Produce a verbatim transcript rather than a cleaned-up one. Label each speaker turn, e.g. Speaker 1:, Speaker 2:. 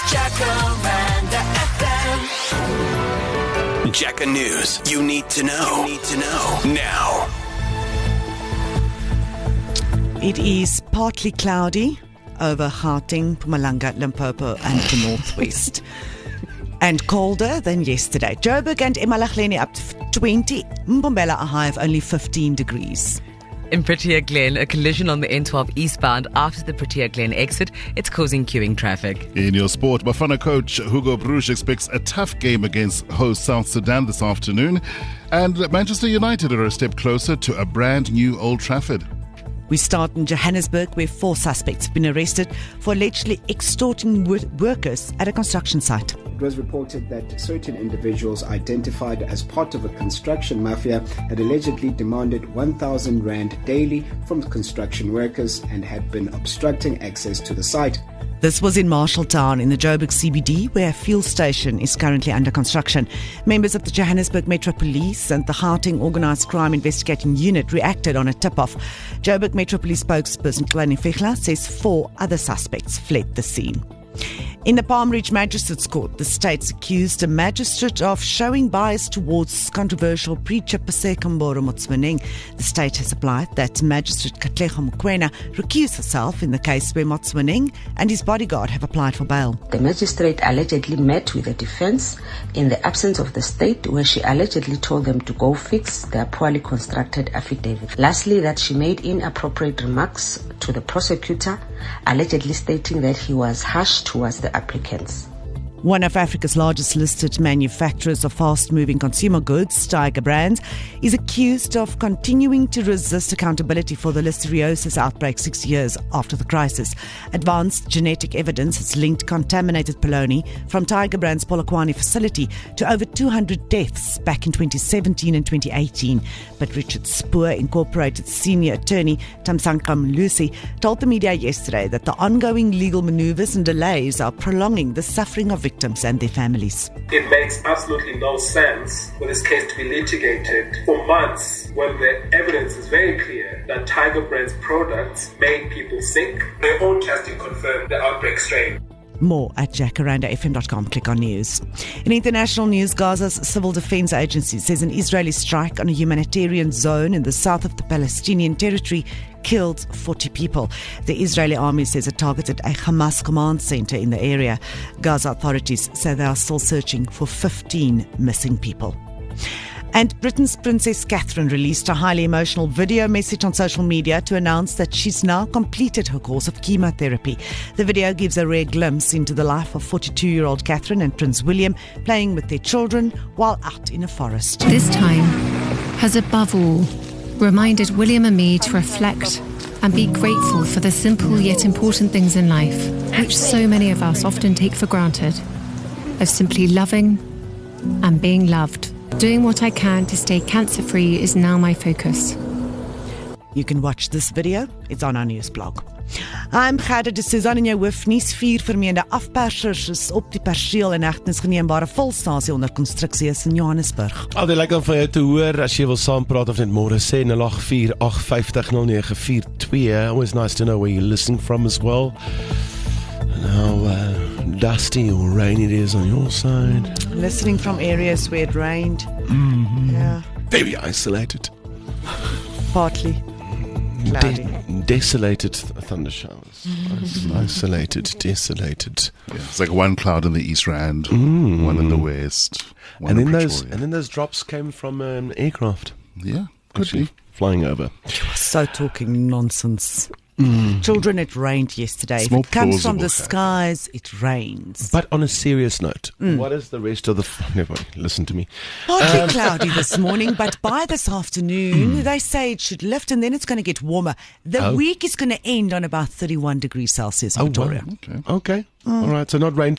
Speaker 1: Jacaranda F M. Jaca News. You need to know. You need to know now.
Speaker 2: It is partly cloudy over Gauteng, Mpumalanga, Limpopo and the northwest. And colder than yesterday. Joburg and eMalahleni up to twenty. Mbombela a high of only fifteen degrees.
Speaker 3: In Protea Glen, a collision on the N twelve eastbound after the Protea Glen exit. It's causing queuing traffic.
Speaker 4: In your sport, Bafana coach Hugo Broos expects a tough game against host South Sudan this afternoon. And Manchester United are a step closer to a brand new Old Trafford.
Speaker 2: We start in Johannesburg, where four suspects have been arrested for allegedly extorting workers at a construction site.
Speaker 5: It was reported that certain individuals identified as part of a construction mafia had allegedly demanded one thousand rand daily from construction workers and had been obstructing access to the site.
Speaker 2: This was in Marshalltown in the Joburg C B D, where a fuel station is currently under construction. Members of the Johannesburg Metro Police and the Gauteng Organised Crime Investigating Unit reacted on a tip-off. Joburg Metro Police spokesperson Kleine Vechler says four other suspects fled the scene. In the Palm Ridge Magistrates Court, the state's accused a magistrate of showing bias towards controversial preacher Paseka Mboro Motsoeneng. The state has applied that Magistrate Katlego Mokoena recuse herself in the case where Motsoeneng and his bodyguard have applied for bail.
Speaker 6: The magistrate allegedly met with the defense in the absence of the state, where she allegedly told them to go fix their poorly constructed affidavit. Lastly, that she made inappropriate remarks to the prosecutor, allegedly stating that he was harsh towards the applicants.
Speaker 2: One of Africa's largest listed manufacturers of fast-moving consumer goods, Tiger Brands, is accused of continuing to resist accountability for the listeriosis outbreak six years after the crisis. Advanced genetic evidence has linked contaminated polony from Tiger Brands' Polokwane facility to over two hundred deaths back in twenty seventeen and twenty eighteen. But Richard Spoor Incorporated senior attorney Tamsanqa Mlusi told the media yesterday that the ongoing legal maneuvers and delays are prolonging the suffering of victims and their families.
Speaker 7: It makes absolutely no sense for this case to be litigated for months when the evidence is very clear that Tiger Brands products made people sick. Their own testing confirmed the outbreak strain.
Speaker 2: More at jacaranda f m dot com. Click on news. In international news, Gaza's civil defense agency says an Israeli strike on a humanitarian zone in the south of the Palestinian territory killed forty people. The Israeli army says it targeted a Hamas command center in the area. Gaza authorities say they are still searching for fifteen missing people. And Britain's Princess Catherine released a highly emotional video message on social media to announce that she's now completed her course of chemotherapy. The video gives a rare glimpse into the life of forty-two-year-old Catherine and Prince William playing with their children while out in a forest.
Speaker 8: This time has above all reminded William and me to reflect and be grateful for the simple yet important things in life, which so many of us often take for granted, of simply loving and being loved. Doing what I can to stay cancer-free is now my focus.
Speaker 2: You can watch this video. It's on our news blog. I'm Gerda de Suzan in jou hoofnuus. Vier vermeende afpersers is op die perseel in hegtenis geneem waar 'n volstasie onder konstruksie is in Johannesburg.
Speaker 9: Al die lekker van jou te hoor. As jy wil saampraat of net môre sê nul agt vier agt vyf nul nege vier twee. Always nice to know where you're listening from as well. And how uh, dusty or rainy it is on your side.
Speaker 2: Listening from areas where it rained.
Speaker 9: Mm-hmm.
Speaker 2: Yeah.
Speaker 9: Very isolated.
Speaker 2: Partly.
Speaker 9: De- desolated th- thunder showers. Is- isolated, desolated.
Speaker 4: Yeah, it's like one cloud in the East Rand,
Speaker 9: Mm.
Speaker 4: one in the West, one
Speaker 9: And
Speaker 4: in
Speaker 9: then those,
Speaker 4: Pretoria.
Speaker 9: and then those drops came from an aircraft.
Speaker 4: Yeah, could
Speaker 9: Actually,
Speaker 4: be.
Speaker 9: flying over.
Speaker 2: So talking nonsense.
Speaker 9: Mm.
Speaker 2: Children, it rained yesterday.
Speaker 4: It's
Speaker 2: If
Speaker 4: more
Speaker 2: it comes from
Speaker 4: plausible,
Speaker 2: the
Speaker 4: Kat.
Speaker 2: skies, it rains.
Speaker 9: But on a serious note,
Speaker 2: Mm.
Speaker 9: what is the rest of the... F- Never mind, listen to me.
Speaker 2: Partly
Speaker 9: Um,
Speaker 2: cloudy this morning, but by this afternoon, they say it should lift and then it's going to get warmer. The
Speaker 9: Oh.
Speaker 2: week is going to end on about thirty-one degrees Celsius in
Speaker 9: Oh, wow.
Speaker 2: Pretoria.
Speaker 4: Okay.
Speaker 9: Okay, all right, so not rain